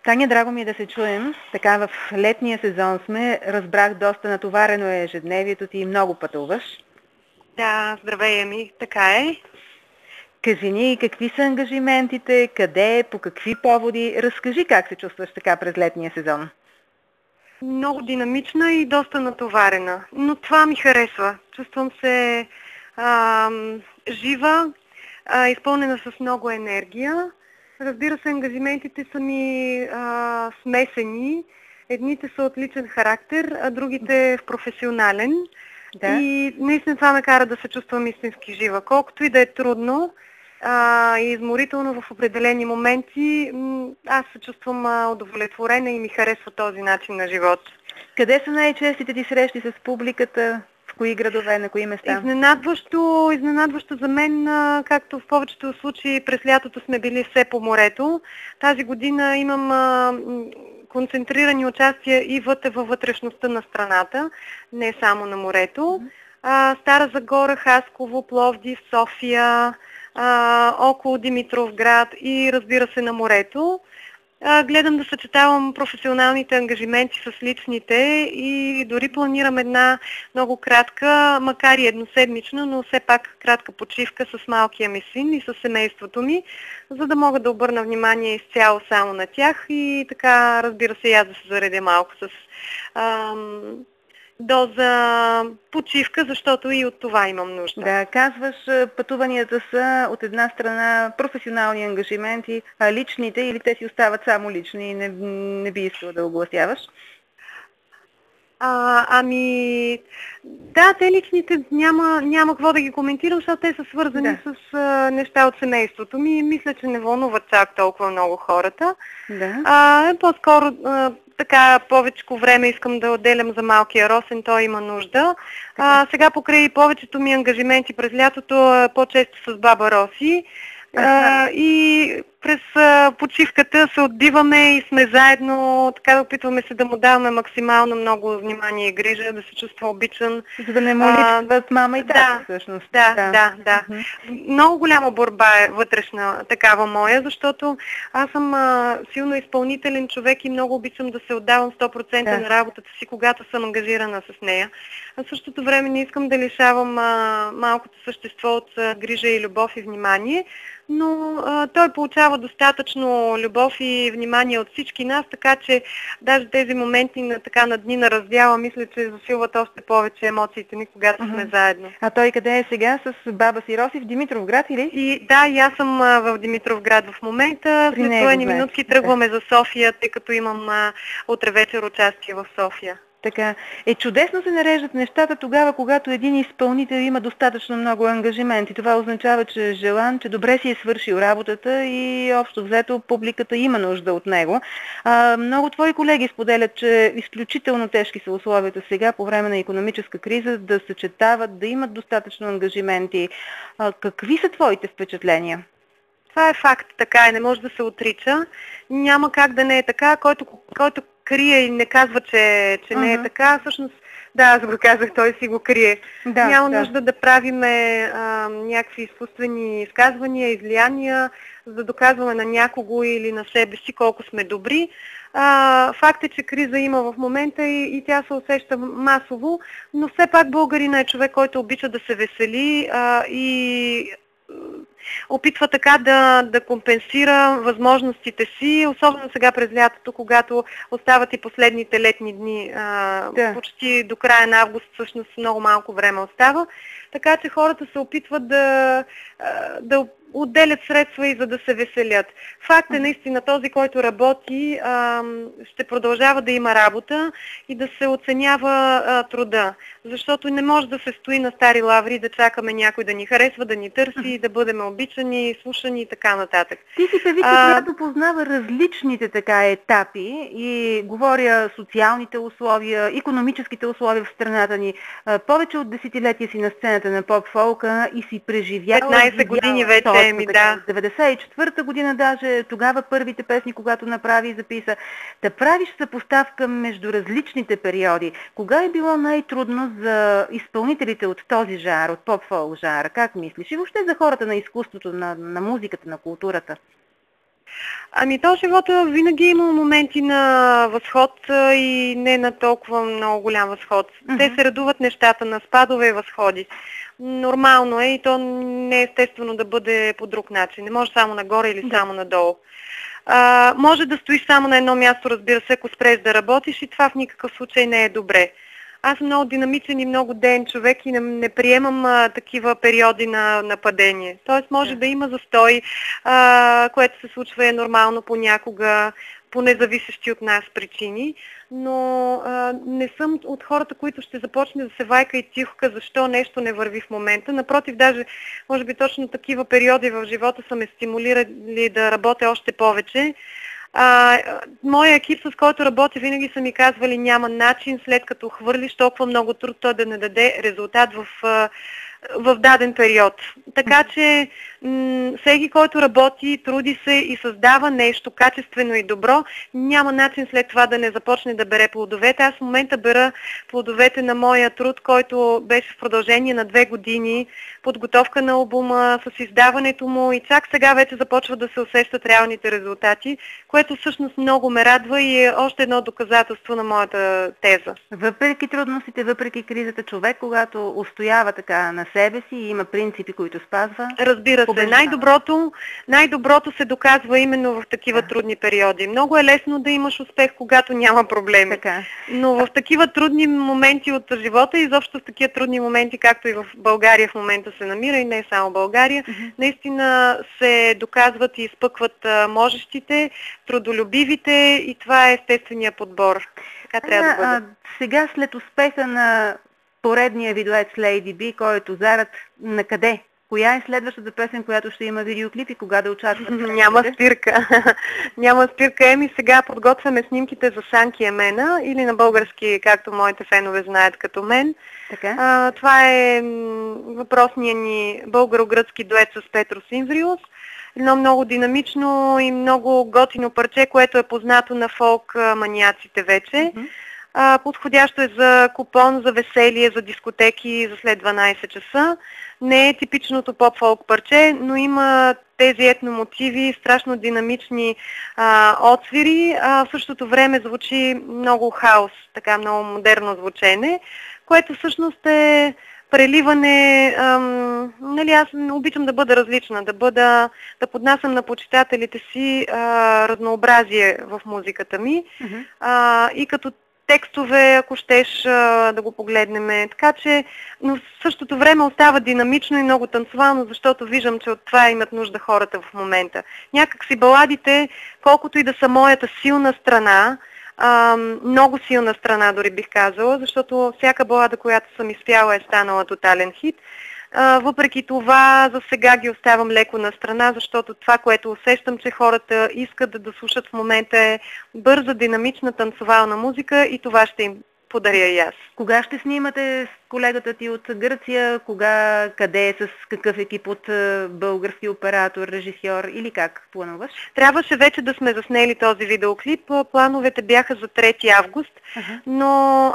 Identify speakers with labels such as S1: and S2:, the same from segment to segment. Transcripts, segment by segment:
S1: Таня, драго ми е да се чуем. Така в летния сезон сме. Разбрах, доста натоварено е ежедневието ти и много пътуваш.
S2: Да, здравей, Еми, така е.
S1: Кажи ни какви са ангажиментите, къде, по какви поводи. Разкажи как се чувстваш така през летния сезон.
S2: Много динамична и доста натоварена, но това ми харесва. Чувствам се жива, изпълнена с много енергия. Разбира се, ангажиментите са ми смесени. Едните са от личен характер, а другите в професионален.
S1: Да?
S2: И наистина това ме кара да се чувствам истински жива. Колкото и да е трудно и изморително в определени моменти, аз се чувствам удовлетворена и ми харесва този начин на живот.
S1: Къде са най-честите ти срещи с публиката? В кои градове, на кои места?
S2: Изненадващо за мен, както в повечето случаи през лятото сме били все по морето. Тази година имам концентрирани участия и във вътрешността на страната, не само на морето. Стара Загора, Хасково, Пловдив, София, около Димитровград и разбира се на морето. Гледам да съчетавам професионалните ангажименти с личните и дори планирам една много кратка, макар и едноседмична, но все пак кратка почивка с малкия ми син и с семейството ми, за да мога да обърна внимание изцяло само на тях и така, разбира се, и аз да се заредя малко с доза почивка, защото и от това имам нужда.
S1: Да, казваш, пътуванията са от една страна професионални ангажименти, а личните или те си остават само лични и не би искала да огласяваш?
S2: Да, те личните няма какво да ги коментирам, защото те са свързани с неща от семейството ми. Мисля, че не вълнуват чак толкова много хората.
S1: Да.
S2: По-скоро така повечко време искам да отделям за малкия Росен, той има нужда. Сега покрай повечето ми ангажименти през лятото, по-често с баба Роси. И през почивката се отбиваме и сме заедно, така да опитваме се да му даваме максимално много внимание и грижа, да се чувства обичан.
S1: За да не му липсват мама и тата, всъщност.
S2: Да. Много голяма борба е вътрешна такава моя, защото аз съм силно изпълнителен човек и много обичам да се отдавам 100% на работата си, когато съм ангажирана с нея. А в същото време не искам да лишавам малкото същество от грижа и любов и внимание, но той получава достатъчно любов и внимание от всички нас, така че даже тези моменти на дни на раздяла, мисля, че засилват още повече емоциите ни, когато сме заедно.
S1: А той къде е сега с баба си Роси? В Димитровград или?
S2: И аз съм в Димитровград в момента. След броени минутки тръгваме за София, тъй като имам утре вечер участие в София.
S1: Така. Чудесно се нареждат нещата тогава, когато един изпълнител има достатъчно много ангажименти. Това означава, че е желан, че добре си е свършил работата и общо взето публиката има нужда от него. Много твои колеги споделят, че изключително тежки са условията сега по време на икономическа криза да съчетават, да имат достатъчно ангажименти. Какви са твоите впечатления?
S2: Това е факт, така е, не може да се отрича. Няма как да не е така, който крие и не казва, че не е така, всъщност, аз го казах, той си го крие. Няма нужда да правиме някакви изкуствени изказвания, излияния, за да доказваме на някого или на себе си колко сме добри. Факт е, че криза има в момента и тя се усеща масово, но все пак българина е човек, който обича да се весели и опитва така да компенсира възможностите си, особено сега през лятото, когато остават и последните летни дни, почти до края на август, всъщност много малко време остава. Така че хората се опитват да отделят средства и за да се веселят. Факт е наистина този, който работи, ще продължава да има работа и да се оценява труда. Защото не може да се стои на стари лаври и да чакаме някой да ни харесва, да ни търси, да бъдем обичани, слушани и така нататък.
S1: Ти си певица, която познава различните така етапи и говоря социалните условия, икономическите условия в страната ни. Повече от десетилетия си на сцената на поп-фолка и си преживяла
S2: 15 години вече.
S1: 94-та година даже, тогава първите песни, когато направи и записа. Да правиш съпоставка между различните периоди. Кога е било най-трудно за изпълнителите от този жанр, от поп-фолк жанра? Как мислиш? И въобще за хората на изкуството, на музиката, на културата?
S2: Ами то живота винаги има моменти на възход и не на толкова много голям възход. Те се редуват нещата на спадове и възходи. Нормално е и то не е естествено да бъде по друг начин. Не може само нагоре или само надолу. Може да стоиш само на едно място, разбира се, ако спреш да работиш и това в никакъв случай не е добре. Аз съм много динамичен и много ден човек и не приемам такива периоди на падение. Тоест може да има застой, което се случва е нормално понякога, по независещи от нас причини, но не съм от хората, които ще започне да се вайка и тихока, защо нещо не върви в момента. Напротив, даже може би точно такива периоди в живота са ме стимулирали да работя още повече. Моя екип, с който работя, винаги са ми казвали, няма начин, след като хвърлиш толкова много труд, той да не даде резултат в даден период. Така че всеки, който работи, труди се и създава нещо качествено и добро, няма начин след това да не започне да бере плодовете. Аз в момента бера плодовете на моя труд, който беше в продължение на 2 години, подготовка на албума, с издаването му и чак сега вече започва да се усещат реалните резултати, което всъщност много ме радва и е още едно доказателство на моята теза.
S1: Въпреки трудностите, въпреки кризата, човек, когато устоява така на себе си и има принципи, които спазва,
S2: разбира се, най-доброто се доказва именно в такива трудни периоди. Много е лесно да имаш успех, когато няма проблеми.
S1: Така.
S2: Но в такива трудни моменти от живота, изобщо в такива трудни моменти, както и в България в момента се намира, и не само България, наистина се доказват и изпъкват можещите, трудолюбивите и това е естествения подбор. Така трябва да бъде.
S1: Сега след успеха на поредния ви дует с Lady B, който зарад, на къде? Коя е следващата песен, която ще има видеоклип и кога да очаквате?
S2: Няма спирка. Няма спирка. Сега подготвяме снимките за Санки Емена или на български, както моите фенове знаят като мен.
S1: Така?
S2: Това е въпросният ни българо-гръцки дует с Петрос Имвриус. Едно много динамично и много готино парче, което е познато на фолк маниаците вече. Подходящо е за купон, за веселие, за дискотеки за след 12 часа. Не е типичното поп-фолк парче, но има тези етномотиви, страшно динамични отсвири, в същото време звучи много хаос, така много модерно звучене, което всъщност е преливане, аз обичам да бъда различна, да поднасям на почитателите си разнообразие в музиката ми и като текстове, ако щеш да го погледнем. Така че, но в същото време остава динамично и много танцовално, защото виждам, че от това имат нужда хората в момента. Някак си баладите, колкото и да са моята силна страна, много силна страна дори бих казала, защото всяка балада, която съм изпяла, е станала тотален хит. Въпреки това, за сега ги оставам леко на страна, защото това, което усещам, че хората искат да слушат в момента е бърза, динамична, танцовална музика и това ще им подаря и аз.
S1: Кога ще снимате с колегата ти от Гърция? Кога, къде, с какъв екип от български оператор, режисьор или как плануваш?
S2: Трябваше вече да сме заснели този видеоклип. Плановете бяха за 3 август, но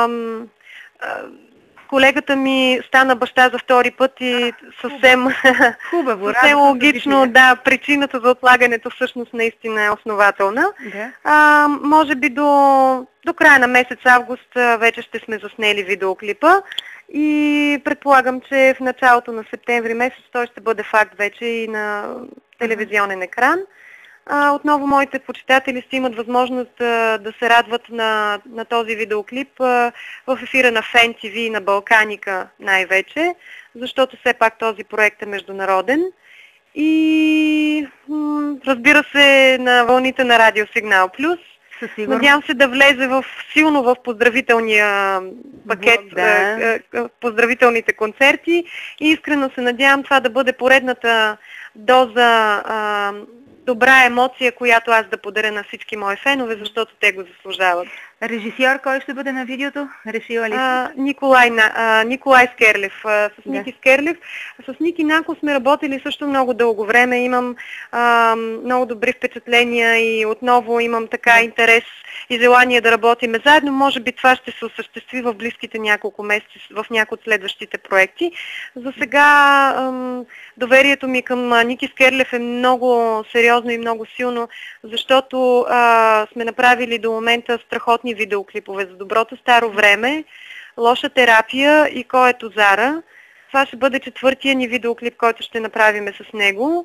S2: колегата ми стана баща за 2 път и съвсем логично, причината за отлагането всъщност наистина е основателна. Може би до края на месец август вече ще сме заснели видеоклипа и предполагам, че в началото на септември месец той ще бъде факт вече и на телевизионен екран. Отново моите почитатели ще имат възможност да се радват на този видеоклип в ефира на Фен ТВ и на Балканика най-вече, защото все пак този проект е международен. И разбира се на вълните на Радио Сигнал Плюс. Надявам се да влезе силно в поздравителния пакет, поздравителните концерти и искрено се надявам това да бъде поредната доза добра емоция, която аз да подаря на всички мои фенове, защото те го заслужават.
S1: Режисьор кой ще бъде на видеото? Решила ли
S2: Николай Скерлев. С Ники Скерлев. С Ники Нако сме работили също много дълго време. Имам много добри впечатления и отново имам така интерес и желание да работим заедно. Може би това ще се осъществи в близките няколко месеца в някои от следващите проекти. За сега доверието ми към Ники Скерлев е много сериозно и много силно, защото сме направили до момента страхотни видеоклипове за доброто старо време, лоша терапия и Кой е Тозара. Това ще бъде четвъртия ни видеоклип, който ще направим с него.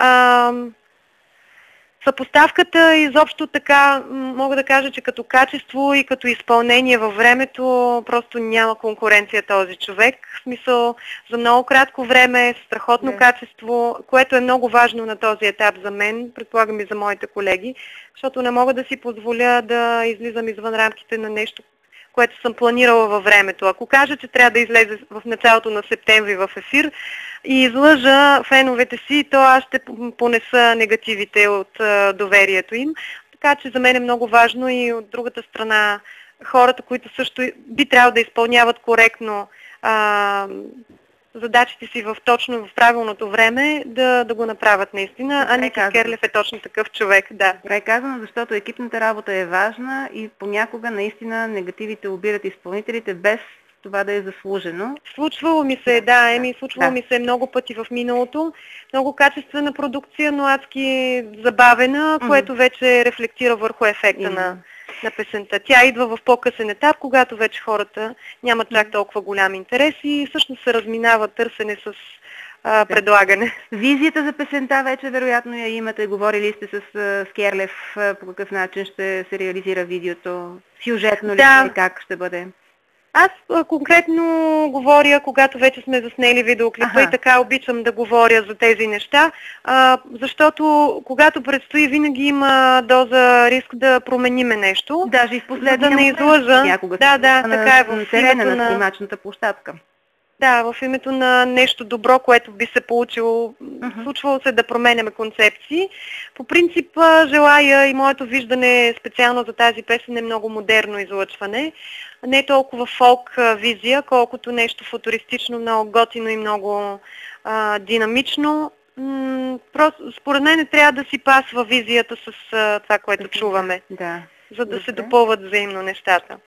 S2: Съпоставката изобщо така, мога да кажа, че като качество и като изпълнение във времето просто няма конкуренция този човек. В смисъл, за много кратко време, страхотно качество, което е много важно на този етап за мен, предполагам и за моите колеги, защото не мога да си позволя да излизам извън рамките на нещо, което съм планирала във времето. Ако кажа, че трябва да излезе в началото на септември в ефир и излъжа феновете си, то аз ще понеса негативите от доверието им. Така че за мен е много важно и от другата страна хората, които също би трябвало да изпълняват коректно задачите си в правилното време, да го направят наистина. А Ники Скерлев е точно такъв човек, да.
S1: Добре казано, защото екипната работа е важна и понякога наистина негативите обират изпълнителите без това да е заслужено.
S2: Случвало ми се, случвало ми се много пъти в миналото. Много качествена продукция, но адски забавена, което вече рефлектира върху ефекта на песента. Тя идва в по-късен етап, когато вече хората нямат чак толкова голям интерес и всъщност се разминава търсене с предлагане.
S1: Визията за песента вече вероятно я имате. Говорили сте с Скерлев по какъв начин ще се реализира видеото. Сюжетно ли и как ще бъде?
S2: Аз конкретно говоря, когато вече сме заснели видеоклипа и така обичам да говоря за тези неща, защото когато предстои, винаги има доза риск да промениме нещо.
S1: Даже и в последния
S2: да не излъжа.
S1: Някога
S2: така е
S1: в терена на снимачната площадка.
S2: Да, в името на нещо добро, което би се получило, случвало се да променяме концепции. По принцип желая и моето виждане специално за тази песен е много модерно излъчване. Не толкова фолк визия, колкото нещо футуристично, много готино и много динамично. Просто, според мен не трябва да си пасва визията с това, което чуваме, за да се допълват взаимно нещата.